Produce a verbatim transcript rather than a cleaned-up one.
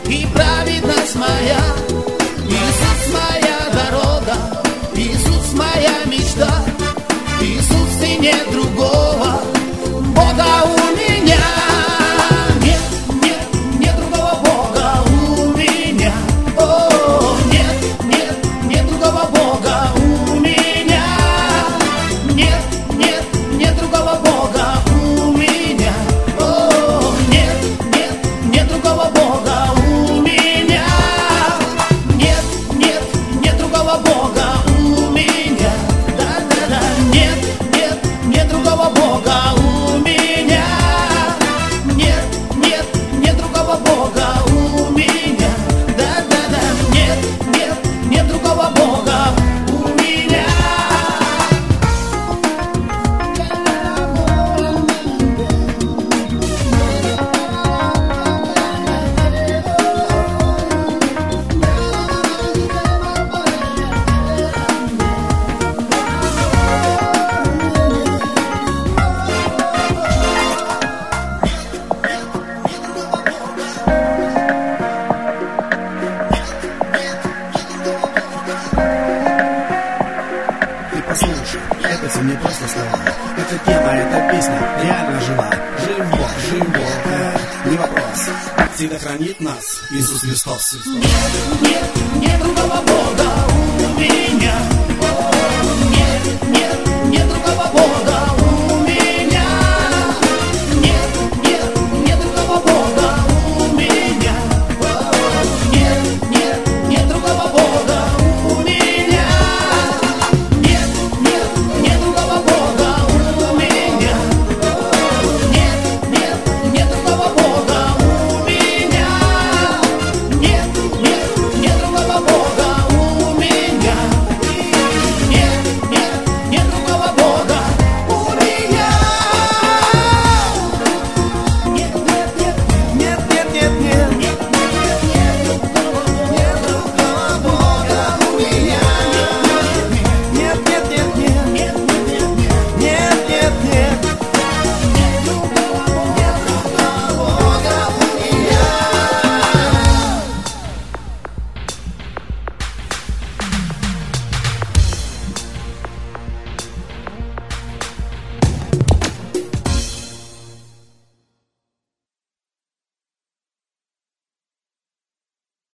и праведность моя. Иисус моя дорога, Иисус моя мечта. Иисус, и нет другого Бога у меня. Нет, нет, нет другого Бога у меня. О, нет, нет, нет другого Бога у меня. Нет, нет, нет другого Бога у меня. О, нет, нет, нет другого Бога у меня. Нет, нет, нет другого Бога у меня. Да-да-да, нет, нет, нет другого Бога у меня. Нет, нет, нет другого Бога у меня. Да-да-да, нет, нет, нет другого Бога у меня. Ты послушай, это все не просто слова. Эта тема, эта песня реально жива. Жив Бог, жив Бог, э, не вопрос. Всегда хранит нас Иисус Христос. Нет, нет, нет другого Бога у меня.